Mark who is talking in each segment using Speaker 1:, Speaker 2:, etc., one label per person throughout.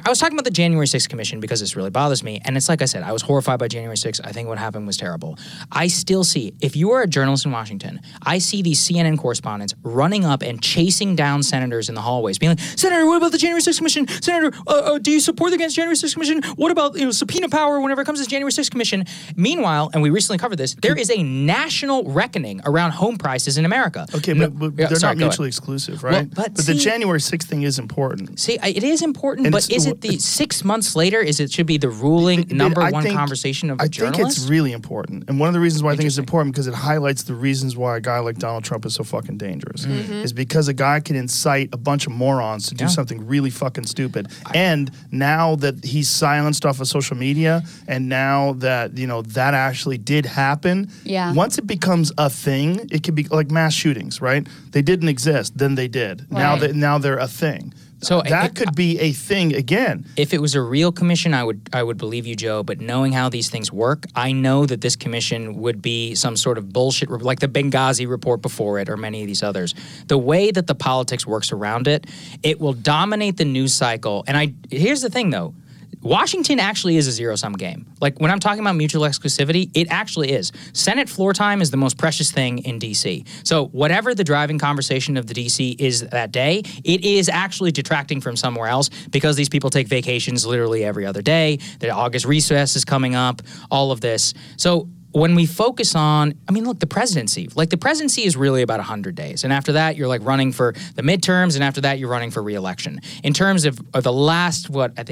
Speaker 1: I was talking about the January 6th commission because this really bothers me. And it's like I said, I was horrified by January 6th. I think what happened was terrible. I still see, if you are a journalist in Washington, I see these CNN correspondents running up and chasing down senators in the hallways, being like, Senator, what about the January 6th commission? Senator, do you support against January 6th commission? What about subpoena power whenever it comes to the January 6th commission? Meanwhile, and we recently covered this, there is a national reckoning around home prices in America.
Speaker 2: Okay, but they're not mutually exclusive, right?
Speaker 1: Well, but
Speaker 2: the January 6th thing is important.
Speaker 1: See, it is important, but is it the 6 months later? Should be the ruling number one conversation of a journalist?
Speaker 2: I think it's really important. And one of the reasons why I think it's important because it highlights the reasons why a guy like Donald Trump is so fucking dangerous. Is because a guy can incite a bunch of morons to do something really fucking stupid. And now that he's silenced off of social media, and now that, that actually did happen, once it becomes a thing, it could be like mass shootings, right? They didn't exist, then they did. Right. Now they're a thing. So that could be a thing again.
Speaker 1: If it was a real commission, I would believe you, Joe. But knowing how these things work, I know that this commission would be some sort of bullshit, like the Benghazi report before it or many of these others. The way that the politics works around it, it will dominate the news cycle. And here's the thing, though. Washington actually is a zero-sum game. Like, when I'm talking about mutual exclusivity, it actually is. Senate floor time is the most precious thing in D.C. So whatever the driving conversation of the D.C. is that day, it is actually detracting from somewhere else because these people take vacations literally every other day. The August recess is coming up, all of this. So when we focus on, look, the presidency is really about 100 days. And after that, you're running for the midterms, and after that, you're running for re-election. In terms of the last,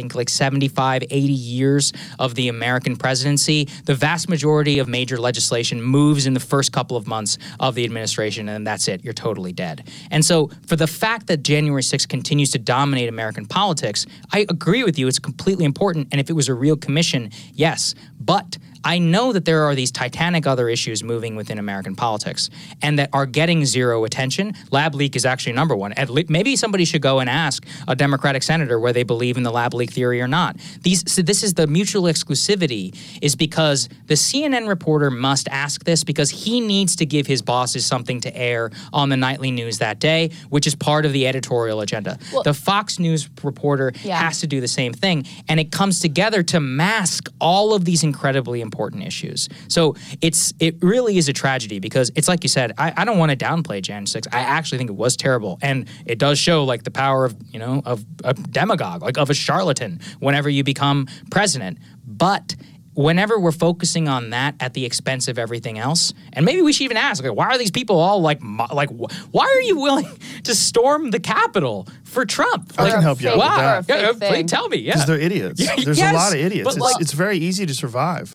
Speaker 1: 75, 80 years of the American presidency, the vast majority of major legislation moves in the first couple of months of the administration, and that's it. You're totally dead. And so for the fact that January 6th continues to dominate American politics, I agree with you. It's completely important. And if it was a real commission, yes. But I know that there are these titanic other issues moving within American politics and that are getting zero attention. Lab leak is actually number one. Maybe somebody should go and ask a Democratic senator whether they believe in the lab leak theory or not. So this is the mutual exclusivity is because the CNN reporter must ask this because he needs to give his bosses something to air on the nightly news that day, which is part of the editorial agenda. Well, the Fox News reporter has to do the same thing, and it comes together to mask all of these incredibly important issues. So it really is a tragedy because it's like you said, I don't want to downplay Jan 6. I actually think it was terrible. And it does show the power of a demagogue, of a charlatan whenever you become president. But whenever we're focusing on that at the expense of everything else, and maybe we should even ask, why are these people all why are you willing to storm the Capitol for Trump?
Speaker 2: I can help you out with that.
Speaker 1: Please tell me.
Speaker 2: Because they're idiots. There's a lot of idiots. It's very easy to survive.